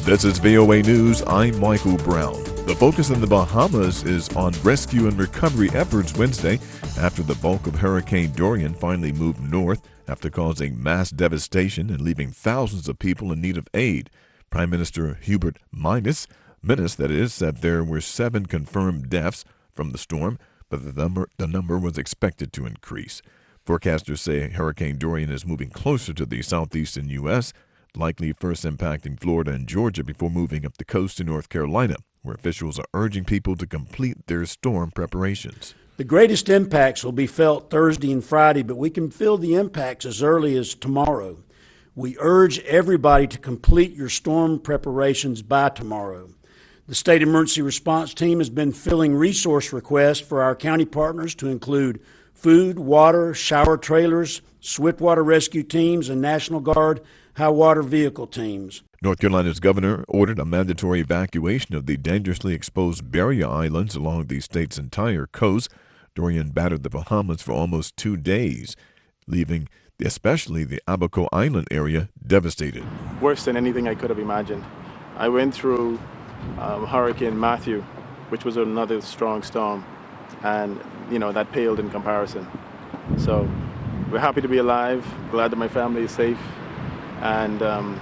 This is VOA News. I'm Michael Brown. The focus in the Bahamas is on rescue and recovery efforts Wednesday after the bulk of Hurricane Dorian finally moved north after causing mass devastation and leaving thousands of people in need of aid. Prime Minister Hubert Minnis, said there were 7 confirmed deaths from the storm, but the number was expected to increase. Forecasters say Hurricane Dorian is moving closer to the southeastern U.S., likely first impacting Florida and Georgia before moving up the coast to North Carolina, where officials are urging people to complete their storm preparations. The greatest impacts will be felt Thursday and Friday, but we can feel the impacts as early as tomorrow. We urge everybody to complete your storm preparations by tomorrow. The State Emergency Response Team has been filling resource requests for our county partners to include food, water, shower trailers, swiftwater rescue teams, and National Guard high water vehicle teams. North Carolina's governor ordered a mandatory evacuation of the dangerously exposed barrier islands along the state's entire coast. Dorian battered the Bahamas for almost 2 days, leaving especially the Abaco Island area devastated. Worse than anything I could have imagined. I went through Hurricane Matthew, which was another strong storm, and that paled in comparison. So we're happy to be alive, glad that my family is safe, and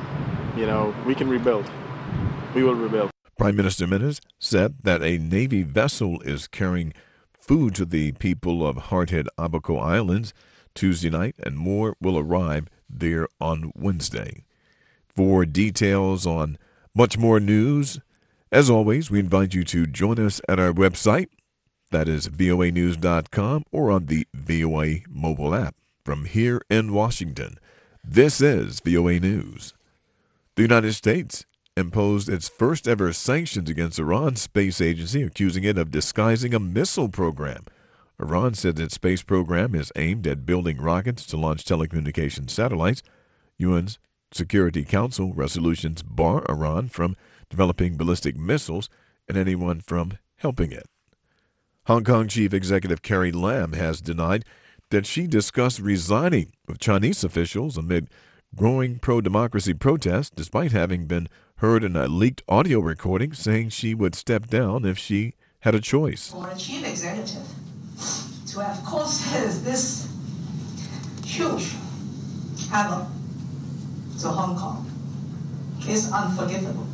we can rebuild. We will rebuild. Prime Minister Minnis said that a Navy vessel is carrying food to the people of hard-hit Abaco Islands Tuesday night, and more will arrive there on Wednesday. For details on much more news, as always, we invite you to join us at our website, that is voanews.com, or on the VOA mobile app. From here in Washington, this is VOA News. The United States imposed its first ever sanctions against Iran's space agency, accusing it of disguising a missile program. Iran said its space program is aimed at building rockets to launch telecommunications satellites. UN's Security Council resolutions bar Iran from developing ballistic missiles and anyone from helping it. Hong Kong Chief Executive Carrie Lam has denied that she discussed resigning with Chinese officials amid growing pro-democracy protests, despite having been heard in a leaked audio recording saying she would step down if she had a choice. For a chief executive to have caused this huge havoc to Hong Kong is unforgivable.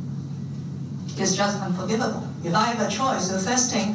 It's just unforgivable. If I have a choice, the first thing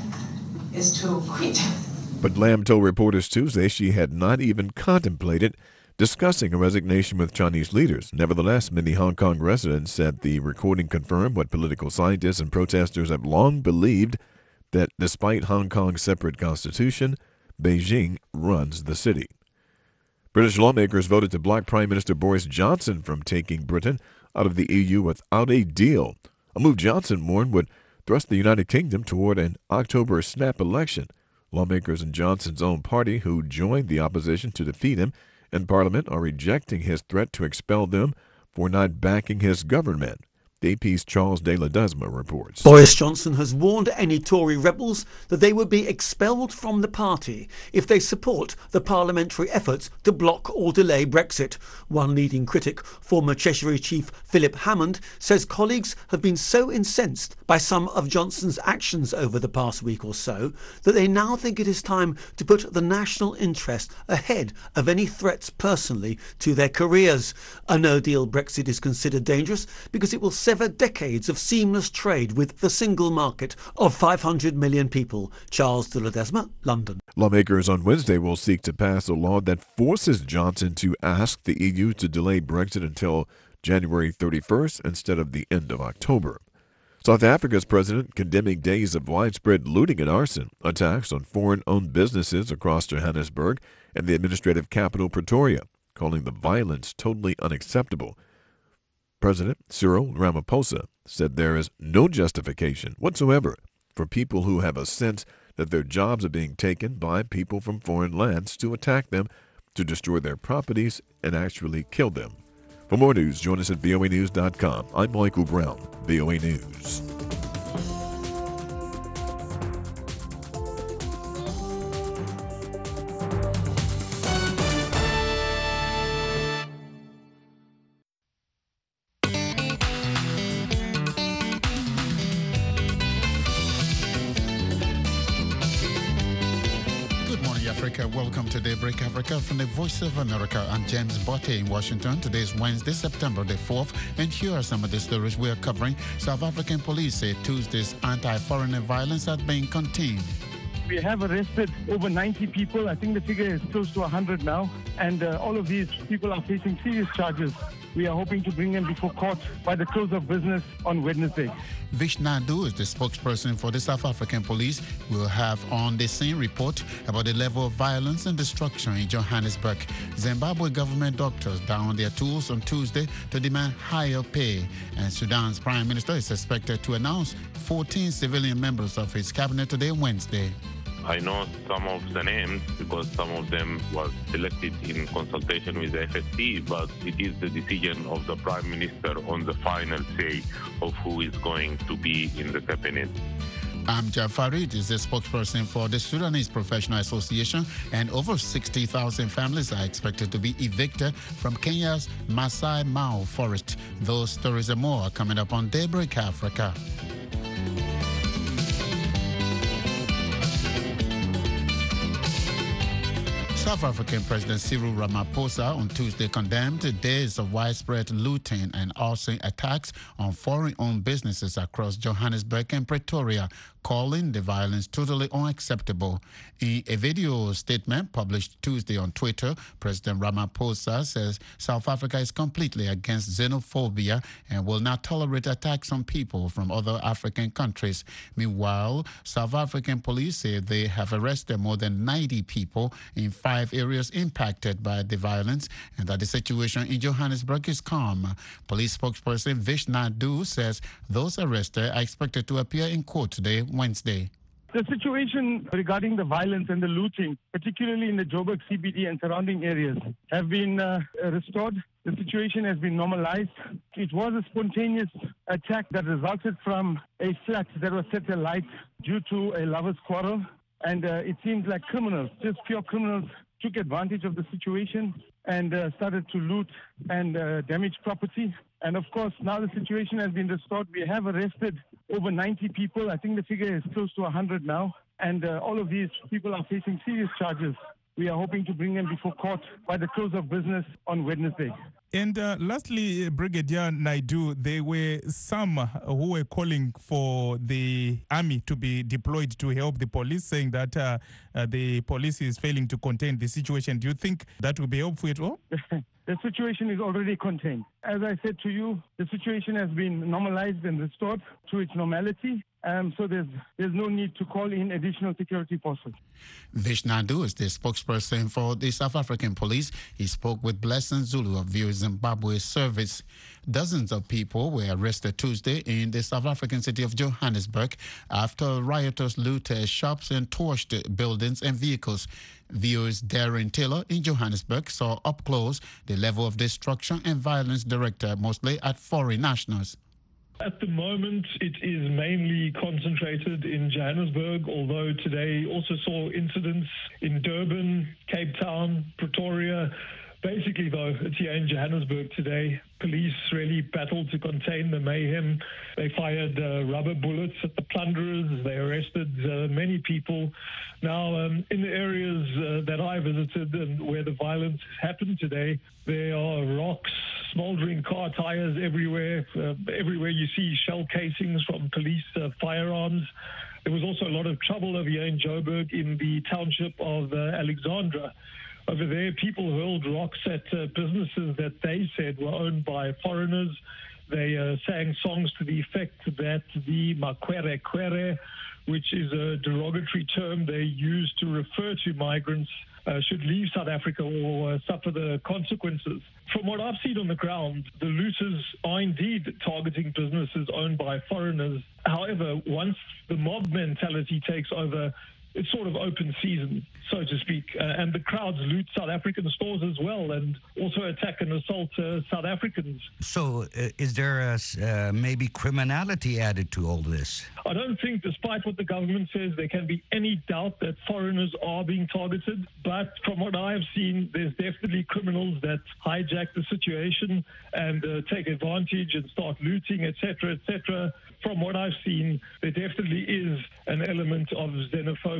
is to quit. But Lam told reporters Tuesday she had not even contemplated discussing a resignation with Chinese leaders. Nevertheless, many Hong Kong residents said the recording confirmed what political scientists and protesters have long believed, that despite Hong Kong's separate constitution, Beijing runs the city. British lawmakers voted to block Prime Minister Boris Johnson from taking Britain out of the EU without a deal, a move Johnson warned would thrust the United Kingdom toward an October snap election. Lawmakers in Johnson's own party, who joined the opposition to defeat him in Parliament, are rejecting his threat to expel them for not backing his government. The AP's Charles de Ledesma reports. Boris Johnson has warned any Tory rebels that they would be expelled from the party if they support the parliamentary efforts to block or delay Brexit. One leading critic, former Treasury Chief Philip Hammond, says colleagues have been so incensed by some of Johnson's actions over the past week or so that they now think it is time to put the national interest ahead of any threats personally to their careers. A no-deal Brexit is considered dangerous because it will sever decades of seamless trade with the single market of 500 million people. Charles de Ledesma, London. Lawmakers on Wednesday will seek to pass a law that forces Johnson to ask the EU to delay Brexit until January 31st instead of the end of October. South Africa's president condemning days of widespread looting and arson, attacks on foreign-owned businesses across Johannesburg and the administrative capital Pretoria, calling the violence totally unacceptable. President Cyril Ramaphosa said there is no justification whatsoever for people who have a sense that their jobs are being taken by people from foreign lands to attack them, to destroy their properties, and actually kill them. For more news, join us at voanews.com. I'm Michael Brown, VOA News. Africa. Welcome to Daybreak Africa from the Voice of America. I'm James Botte in Washington. Today is Wednesday, September the 4th, and here are some of the stories we are covering. South African police say Tuesday's anti-foreigner violence has been contained. We have arrested over 90 people. I think the figure is close to 100 now. And all of these people are facing serious charges. We are hoping to bring them before court by the close of business on Wednesday. Vish Naidu is the spokesperson for the South African police. We'll have on the same report about the level of violence and destruction in Johannesburg. Zimbabwe government doctors down their tools on Tuesday to demand higher pay. And Sudan's prime minister is expected to announce 14 civilian members of his cabinet today, Wednesday. I know some of the names because some of them were selected in consultation with the FSP, but it is the decision of the Prime Minister on the final say of who is going to be in the cabinet. Amjad Farid is the spokesperson for the Sudanese Professional Association, and over 60,000 families are expected to be evicted from Kenya's Masai Mara forest. Those stories and more are coming up on Daybreak Africa. South African President Cyril Ramaphosa on Tuesday condemned days of widespread looting and arson attacks on foreign-owned businesses across Johannesburg and Pretoria, calling the violence totally unacceptable. In a video statement published Tuesday on Twitter, President Ramaphosa says South Africa is completely against xenophobia and will not tolerate attacks on people from other African countries. Meanwhile, South African police say they have arrested more than 90 people in 5 areas impacted by the violence and that the situation in Johannesburg is calm. Police spokesperson Vish Naidu says those arrested are expected to appear in court today, Wednesday. The situation regarding the violence and the looting, particularly in the Joburg CBD and surrounding areas, have been restored. The situation has been normalized. It was a spontaneous attack that resulted from a flat that was set alight due to a lover's quarrel. And it seems like criminals, just pure criminals, took advantage of the situation and started to loot and damage property. And of course, now the situation has been restored. We have arrested over 90 people. I think the figure is close to 100 now. And all of these people are facing serious charges. We are hoping to bring them before court by the close of business on Wednesday. And lastly, Brigadier Naidu, there were some who were calling for the army to be deployed to help the police, saying that the police is failing to contain the situation. Do you think that will be helpful at all? The situation is already contained. As I said to you, the situation has been normalized and restored to its normality. So there's no need to call in additional security forces. Vish Naidu is the spokesperson for the South African police. He spoke with Blessing Zulu of View Zimbabwe Service. Dozens of people were arrested Tuesday in the South African city of Johannesburg after rioters looted shops and torched buildings and vehicles. View's Darren Taylor in Johannesburg saw up close the level of destruction and violence directed mostly at foreign nationals. At the moment, it is mainly concentrated in Johannesburg, although today also saw incidents in Durban, Cape Town, Pretoria. Basically, though, it's here in Johannesburg today. Police really battled to contain the mayhem. They fired rubber bullets at the plunderers. They arrested many people. Now, in the areas that I visited and where the violence happened today, there are rocks, smoldering car tires everywhere. Everywhere you see shell casings from police firearms. There was also a lot of trouble over here in Joburg in the township of Alexandra. Over there, people hurled rocks at businesses that they said were owned by foreigners. They sang songs to the effect that the makwere kwere, which is a derogatory term they use to refer to migrants, should leave South Africa or suffer the consequences. From what I've seen on the ground, the looters are indeed targeting businesses owned by foreigners. However, once the mob mentality takes over, it's sort of open season, so to speak. And the crowds loot South African stores as well and also attack and assault South Africans. So is there maybe criminality added to all this? I don't think, despite what the government says, there can be any doubt that foreigners are being targeted. But from what I've seen, there's definitely criminals that hijack the situation and take advantage and start looting, etc., etc. From what I've seen, there definitely is an element of xenophobia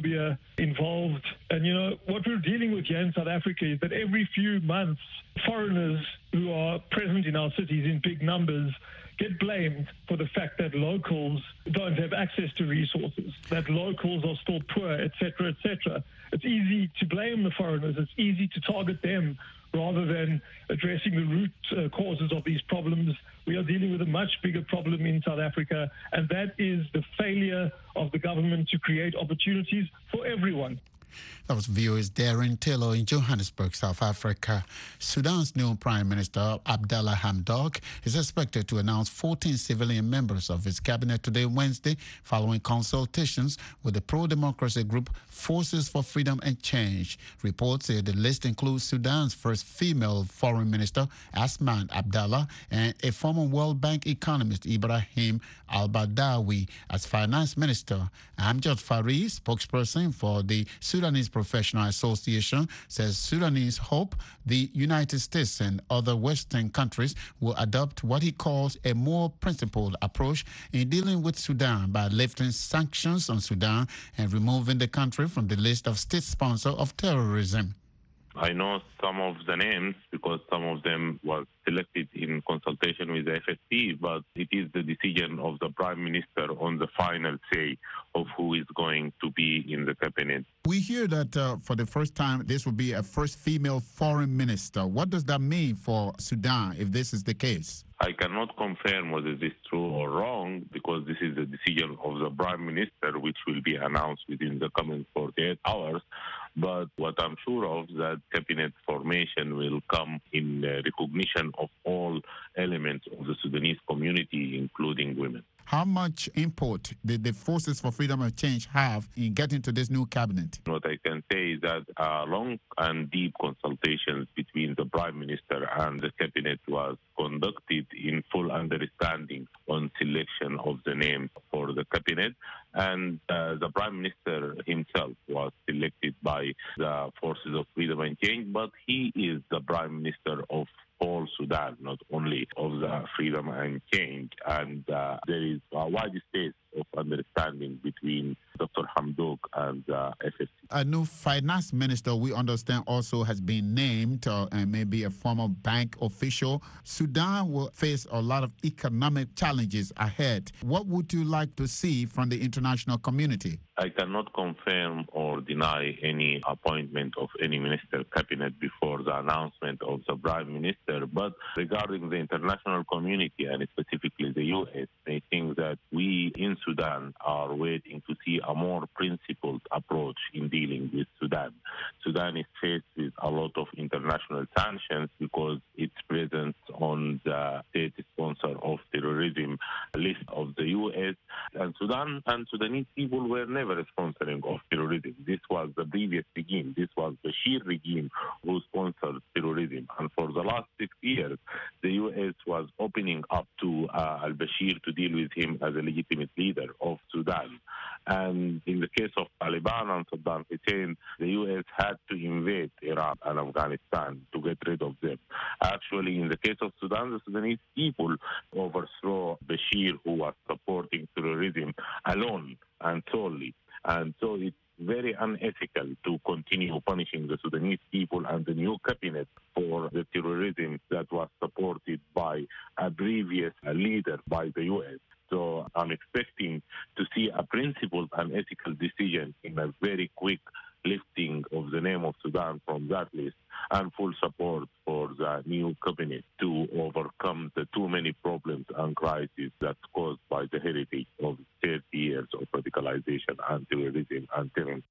Islamophobia involved. And, you know, what we're dealing with here in South Africa is that every few months, foreigners who are present in our cities in big numbers get blamed for the fact that locals don't have access to resources, that locals are still poor, etc., etc. It's easy to blame the foreigners. It's easy to target them rather than addressing the root causes of these problems. We are dealing with a much bigger problem in South Africa, and that is the failure of the government to create opportunities for everyone. That was VOA's Darren Taylor in Johannesburg, South Africa. Sudan's new Prime Minister, Abdallah Hamdok, is expected to announce 14 civilian members of his cabinet today, Wednesday, following consultations with the pro-democracy group Forces for Freedom and Change. Reports say the list includes Sudan's first female foreign minister, Asman Abdallah, and a former World Bank economist, Ibrahim al-Badawi, as finance minister. Amjad Farid, spokesperson for the Sudanese Professional Association, says Sudanese hope the United States and other Western countries will adopt what he calls a more principled approach in dealing with Sudan by lifting sanctions on Sudan and removing the country from the list of state sponsors of terrorism. I know some of the names because some of them were selected in consultation with the FSP, but it is the decision of the Prime Minister on the final say of who is going to be in the cabinet. We hear that for the first time this will be a first female foreign minister. What does that mean for Sudan if this is the case? I cannot confirm whether this is true or wrong because this is the decision of the Prime Minister, which will be announced within the coming 48 hours. But what I'm sure of is that cabinet formation will come in recognition of all elements of the Sudanese community, including women. How much input did the Forces for Freedom and Change have in getting to this new cabinet? What I can say is that long and deep consultations between the Prime Minister and the cabinet was conducted in full understanding on selection of the names for the cabinet. And the Prime Minister himself was selected by the Forces of Freedom and Change, but he is the Prime Minister of all Sudan, not only of the Freedom and Change. And there is a wide space of understanding between Dr. Hamdok and the FSC. A new finance minister, we understand, also has been named, and maybe a former bank official. Sudan will face a lot of economic challenges ahead. What would you like to see from the international community? I cannot confirm or deny any appointment of any minister cabinet before the announcement of the Prime Minister. But regarding the international community, and specifically the U.S., I think that we in Sudan are waiting to see a more principled approach in dealing with Sudan. Sudan is faced with a lot of international sanctions because its presence on the state sponsor of terrorism list of the U.S. And Sudan and Sudanese people were never sponsoring of terrorism. This was the previous regime. This was the Bashir regime who sponsored terrorism. And for the last 6 years, the U.S. was opening up to al-Bashir to deal with him as a legitimate leader of Sudan. And in the case of Taliban and Saddam Hussein, the U.S. had to invade Iraq and Afghanistan to get rid of them. Actually, in the case of Sudan, the Sudanese people overthrew Bashir, who was supporting terrorism alone and solely. And so it's very unethical to continue punishing the Sudanese people and the new cabinet for the terrorism that was supported by a previous leader by the U.S. So I'm expecting to see a principled and ethical decision in a very quick lifting of the name of Sudan from that list and full support for the new cabinet to overcome the too many problems and crises that's caused by the heritage of 30 years of radicalization and terrorism and terrorism.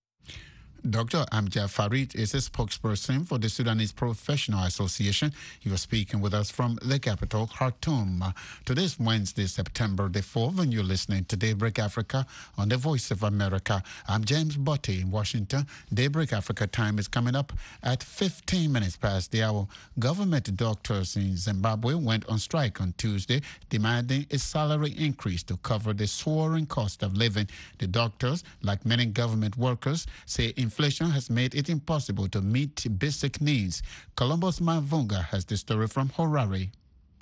Dr. Amjad Farid is a spokesperson for the Sudanese Professional Association. He was speaking with us from the capital, Khartoum. Today's Wednesday, September the 4th, and you're listening to Daybreak Africa on the Voice of America. I'm James Botti in Washington. Daybreak Africa time is coming up at 15 minutes past the hour. Government doctors in Zimbabwe went on strike on Tuesday, demanding a salary increase to cover the soaring cost of living. The doctors, like many government workers, say inflation has made it impossible to meet basic needs. Columbus Mavunga has the story from Harare.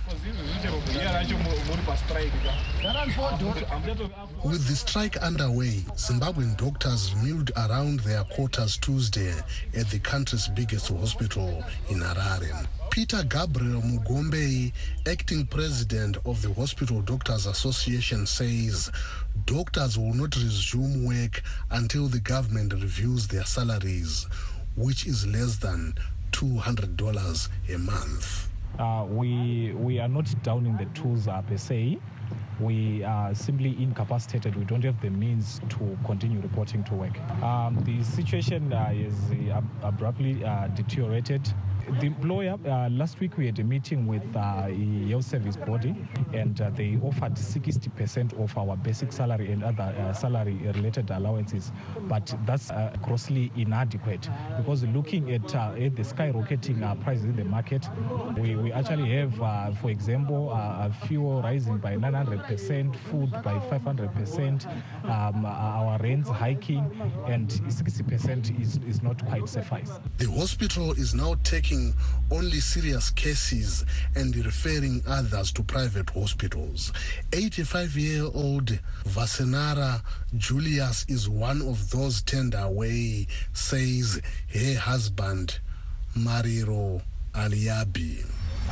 With the strike underway, Zimbabwean doctors milled around their quarters Tuesday at the country's biggest hospital in Harare. Peter Gabriel Mugombei, acting president of the Hospital Doctors Association, says doctors will not resume work until the government reviews their salaries, which is less than $200 a month. We are not downing the tools per se. We are simply incapacitated. We don't have the means to continue reporting to work. The situation is abruptly deteriorated. The employer, last week we had a meeting with a health service body, and they offered 60% of our basic salary and other salary-related allowances. But that's grossly inadequate, because looking at the skyrocketing prices in the market, we actually have, for example, fuel rising by 900%, food by 500%, our rents hiking, and 60% is not quite suffice. The hospital is now taking only serious cases and referring others to private hospitals. 85-year-old Vasenara Julius is one of those turned away, says her husband, Mariro Aliabi.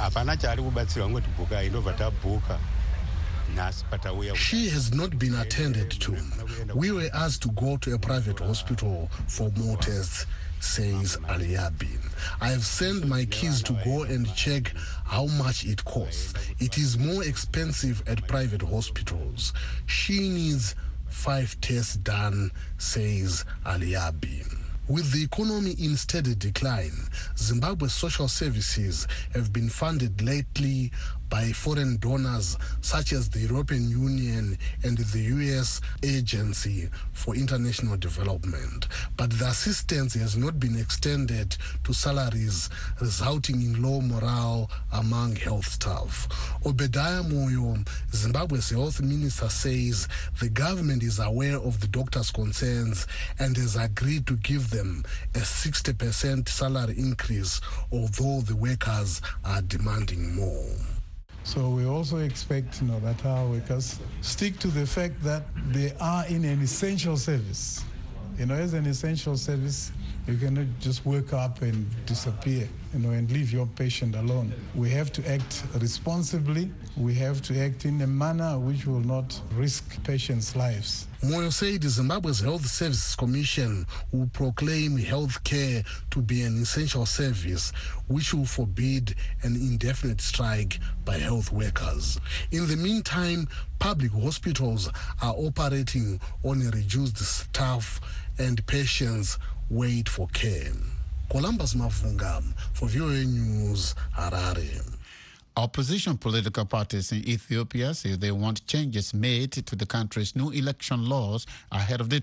She has not been attended to. We were asked to go to a private hospital for more tests, says Aliabi. I have sent my kids to go and check how much it costs. It is more expensive at private hospitals. She needs 5 tests done, says Aliabi. With the economy in steady decline, Zimbabwe's social services have been funded lately by foreign donors such as the European Union and the U.S. Agency for International Development. But the assistance has not been extended to salaries, resulting in low morale among health staff. Obadiah Moyo, Zimbabwe's health minister, says the government is aware of the doctors' concerns and has agreed to give them a 60% salary increase, although the workers are demanding more. So we also expect, that our workers stick to the fact that they are in an essential service. As an essential service, you cannot just wake up and disappear, and leave your patient alone. We have to act responsibly. We have to act in a manner which will not risk patients' lives. Moyo said Zimbabwe's Health Services Commission will proclaim health care to be an essential service, which will forbid an indefinite strike by health workers. In the meantime, public hospitals are operating on a reduced staff and patients wait for care. Columbus Mavunga for VOA News, Harare. Opposition political parties in Ethiopia say they want changes made to the country's new election laws ahead of the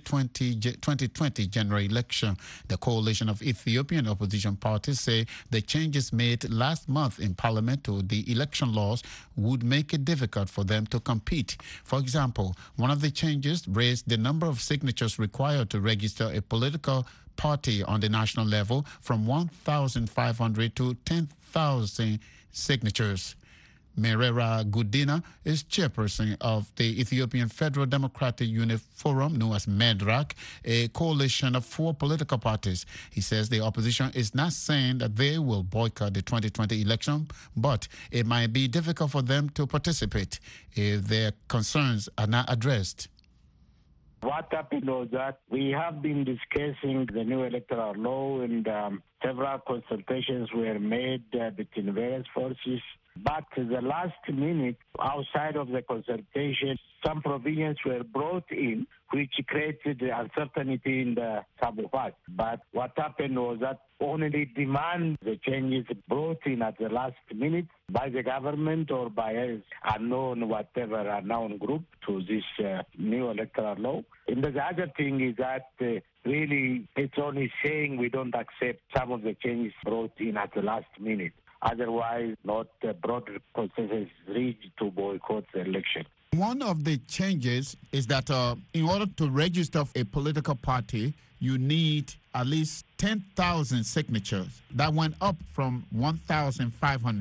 2020 general election. The coalition of Ethiopian opposition parties say the changes made last month in parliament to the election laws would make it difficult for them to compete. For example, one of the changes raised the number of signatures required to register a political party on the national level from 1,500 to 10,000 signatures. Merera Gudina is chairperson of the Ethiopian Federal Democratic Unit Forum, known as MEDRAC, a coalition of 4 political parties. He says the opposition is not saying that they will boycott the 2020 election, but it might be difficult for them to participate if their concerns are not addressed. What happened was that we have been discussing the new electoral law, and several consultations were made between various forces. But the last minute, outside of the consultation, some provisions were brought in which created uncertainty in the some of us. But what happened was that only demand the changes brought in at the last minute by the government or by an unknown, whatever unknown group to this new electoral law. And the other thing is that really it's only saying we don't accept some of the changes brought in at the last minute. Otherwise, not a broad consensus reached to boycott the election. One of the changes is that in order to register a political party, you need at least 10,000 signatures. That went up from 1,500.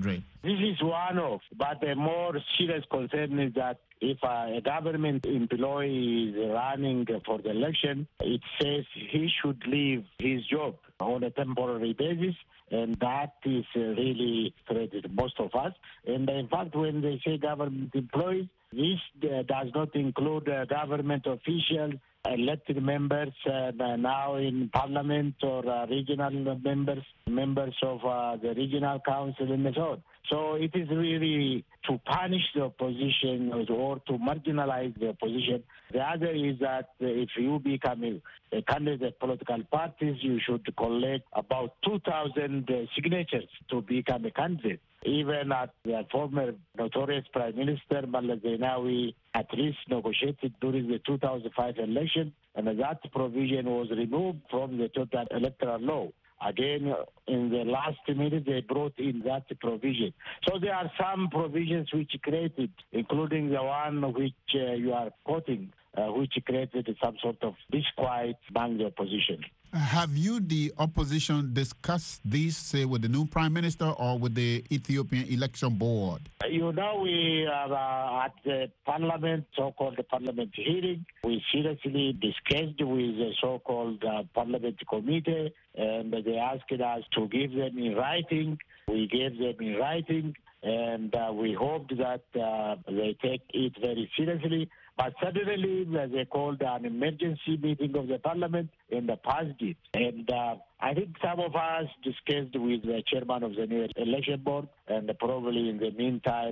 This is one of, but the more serious concern is that if a government employee is running for the election, it says he should leave his job on a temporary basis, and that is really threatened most of us. And in fact, when they say government employees, this does not include government officials, elected members now in parliament, or regional members of the regional council and so on. So it is really to punish the opposition or to marginalize the opposition. The other is that if you become a candidate of political parties, you should collect about 2,000 signatures to become a candidate. Even at the former notorious Prime Minister Malala Zeinawi at least negotiated during the 2005 election, and that provision was removed from the total electoral law. Again, in the last minute, they brought in that provision. So there are some provisions which created, including the one which you are quoting, which created some sort of disquiet among the opposition. Have you, the opposition, discussed this, say, with the new prime minister or with the Ethiopian Election Board? You know, we are at the parliament, so-called parliament hearing. We seriously discussed with the so-called parliament committee, and they asked us to give them in writing. We gave them in writing, and we hoped that they take it very seriously. But suddenly they called an emergency meeting of the parliament and passed it. And I think some of us discussed with the chairman of the new election board, and probably in the meantime,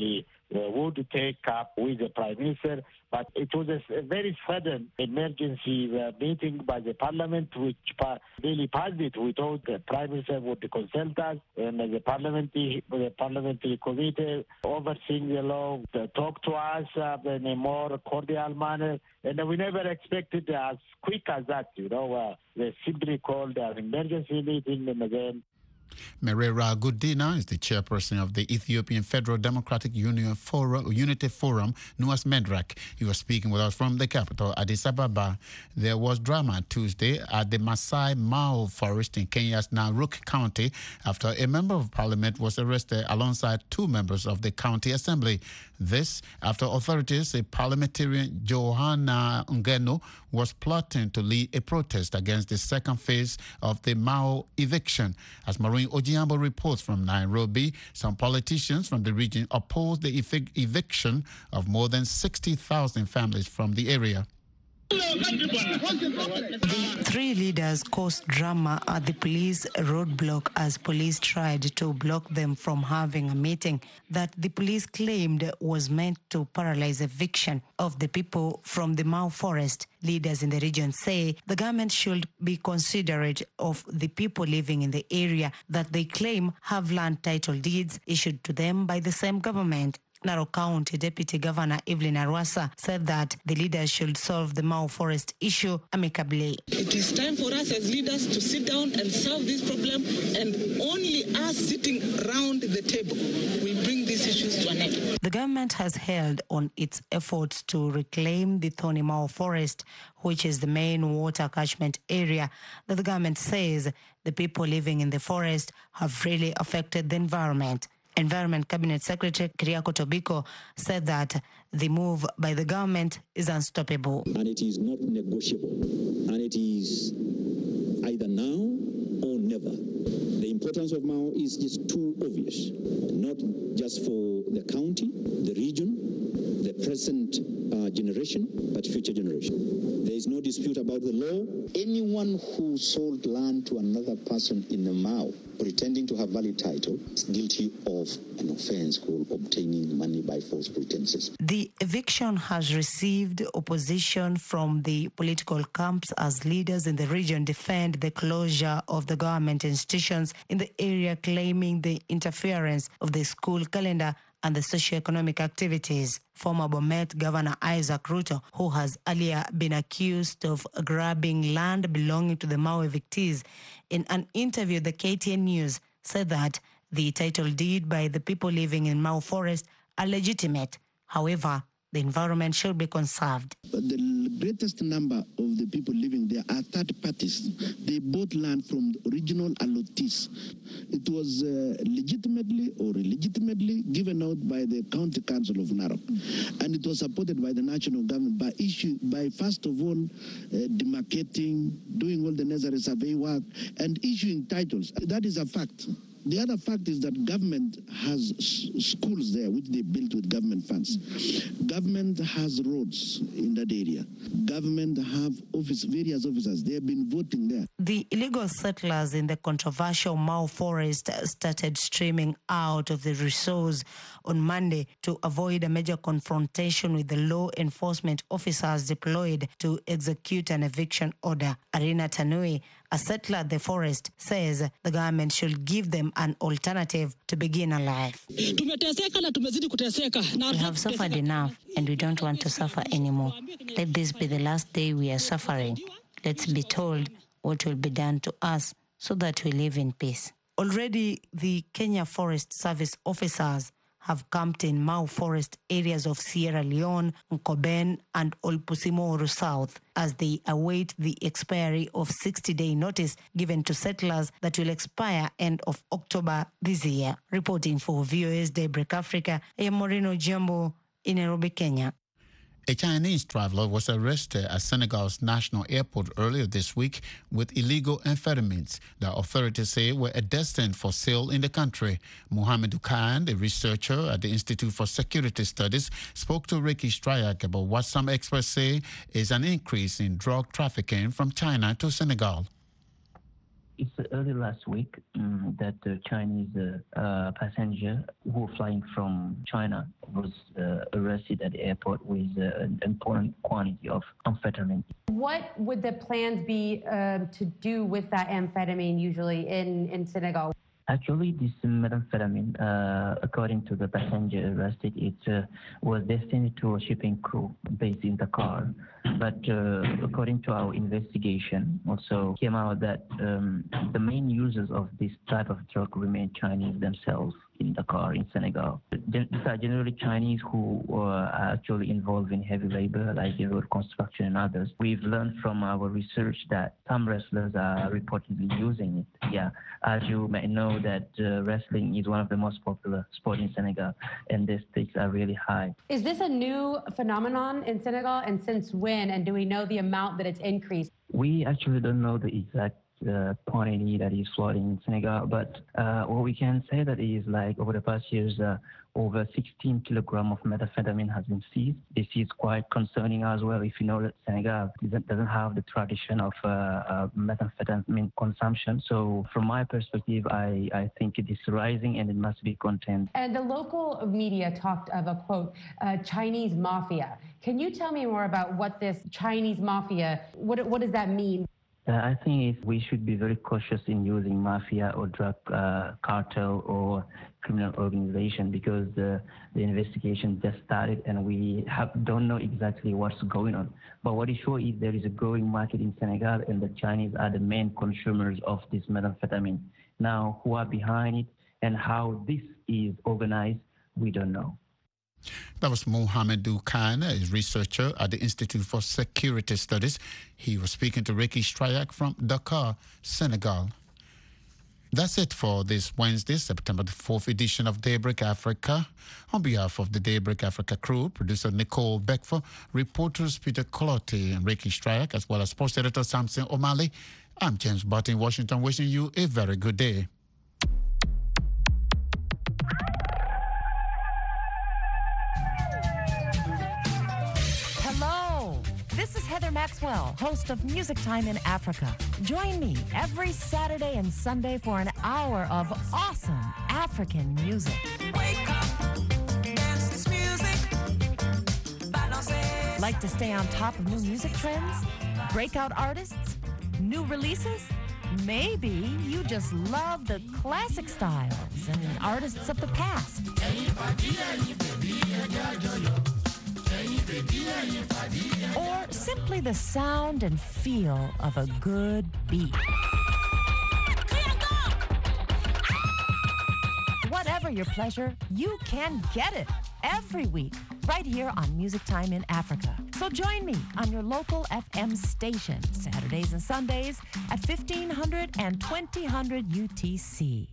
would take up with the prime minister. But it was a very sudden emergency meeting by the parliament, which really passed it. We thought the prime minister would consult us, and the parliamentary committee overseeing the law talked to us in a more cordial manner. And we never expected as quick as that, they simply called an emergency meeting, and again, Merera Gudina is the chairperson of the Ethiopian Federal Democratic Union Unity Forum, known as MEDRAC. He was speaking with us from the capital, Addis Ababa. There was drama Tuesday at the Masai Mara forest in Kenya's Narok County after a member of parliament was arrested alongside two members of the county assembly. This after authorities say parliamentarian Johanna Ngeno was plotting to lead a protest against the second phase of the Mao eviction. As Maureen Ojiambo reports from Nairobi, some politicians from the region opposed the eviction of more than 60,000 families from the area. The three leaders caused drama at the police roadblock as police tried to block them from having a meeting that the police claimed was meant to paralyze eviction of the people from the Mao forest. Leaders in the region say the government should be considerate of the people living in the area that they claim have land title deeds issued to them by the same government. Narok County Deputy Governor Evelyn Arwasa said that the leaders should solve the Mao forest issue amicably. It is time for us as leaders to sit down and solve this problem, and only us sitting around the table will bring these issues to an end. The government has held on its efforts to reclaim the Thoni Mao forest, which is the main water catchment area that the government says the people living in the forest have really affected the environment. Environment Cabinet Secretary Kiriako Tobiko said that the move by the government is unstoppable. And it is not negotiable. And it is either now or never. The importance of Mao is just too obvious, not just for the county, the region, the present generation, but future generation. There is no dispute about the law. Anyone who sold land to another person in the Mao, pretending to have valid title, is guilty of an offense called obtaining money by false pretenses. The eviction has received opposition from the political camps as leaders in the region defend the closure of the government institutions in the area, claiming the interference of the school calendar and the socio-economic activities. Former Bomet Governor Isaac Ruto, who has earlier been accused of grabbing land belonging to the Mao evictees, in an interview with the KTN News, said that the title deed by the people living in Mao forest are legitimate. However, the environment should be conserved. But the greatest number of the people living there are third parties. They bought land from original allottees. It was legitimately or illegitimately given out by the County Council of Narok. And it was supported by the national government by first of all, demarcating, doing all the necessary survey work, and issuing titles. That is a fact. The other fact is that government has schools there, which they built with government funds. Government has roads in that area. Government have various officers. They have been voting there. The illegal settlers in the controversial Mau Forest started streaming out of the resource on Monday to avoid a major confrontation with the law enforcement officers deployed to execute an eviction order. Arina Tanui, a settler at the forest, says the government should give them an alternative to begin a life. We have suffered enough and we don't want to suffer anymore. Let this be the last day we are suffering. Let's be told what will be done to us so that we live in peace. Already, the Kenya Forest Service officers have camped in Mau Forest areas of Sierra Leone, Nkoben, and Olpusimoru South as they await the expiry of 60-day notice given to settlers that will expire end of October this year. Reporting for VOA's Daybreak Africa, I am Moreno Jambo in Nairobi, Kenya. A Chinese traveler was arrested at Senegal's national airport earlier this week with illegal amphetamines that authorities say were destined for sale in the country. Mohamedou Khan, a researcher at the Institute for Security Studies, spoke to Ricky Strayak about what some experts say is an increase in drug trafficking from China to Senegal. It's early last week that the Chinese passenger who were flying from China was arrested at the airport with an important quantity of amphetamine. What would the plans be to do with that amphetamine usually in Senegal? Actually, this methamphetamine, according to the passenger arrested, it was destined to a shipping crew based in Dakar. But according to our investigation, also came out that the main users of this type of drug remain Chinese themselves in Dakar, in Senegal. These are generally Chinese who are actually involved in heavy labor, like in road construction and others. We've learned from our research that some wrestlers are reportedly using it. Yeah, as you may know that wrestling is one of the most popular sports in Senegal, and the stakes are really high. Is this a new phenomenon in Senegal, and since when, and do we know the amount that it's increased? We actually don't know the exact quantity that is flooding in Senegal, but what we can say that is like over the past years, over 16 kilograms of methamphetamine has been seized. This is quite concerning as well if you know that Senegal doesn't have the tradition of methamphetamine consumption. So from my perspective, I think it is rising and it must be contained. And the local media talked of a, quote, Chinese mafia. Can you tell me more about what this Chinese mafia, what does that mean? I think we should be very cautious in using mafia or drug cartel or criminal organization because the investigation just started and we don't know exactly what's going on. But what is sure is there is a growing market in Senegal and the Chinese are the main consumers of this methamphetamine. Now, who are behind it and how this is organized, we don't know. That was Mohamedou Khan, a researcher at the Institute for Security Studies. He was speaking to Ricky Strayak from Dakar, Senegal. That's it for this Wednesday, September the 4th edition of Daybreak Africa. On behalf of the Daybreak Africa crew, producer Nicole Beckford, reporters Peter Colotti and Ricky Strayak, as well as sports editor Samson O'Malley, I'm James Butt in Washington, wishing you a very good day. This is Heather Maxwell, host of Music Time in Africa. Join me every Saturday and Sunday for an hour of awesome African music. Wake up, dance this music. Like to stay on top of new music trends? Breakout artists? New releases? Maybe you just love the classic styles and artists of the past. Or simply the sound and feel of a good beat. Whatever your pleasure, you can get it every week right here on Music Time in Africa. So join me on your local FM station Saturdays and Sundays at 1500 and 2000 UTC.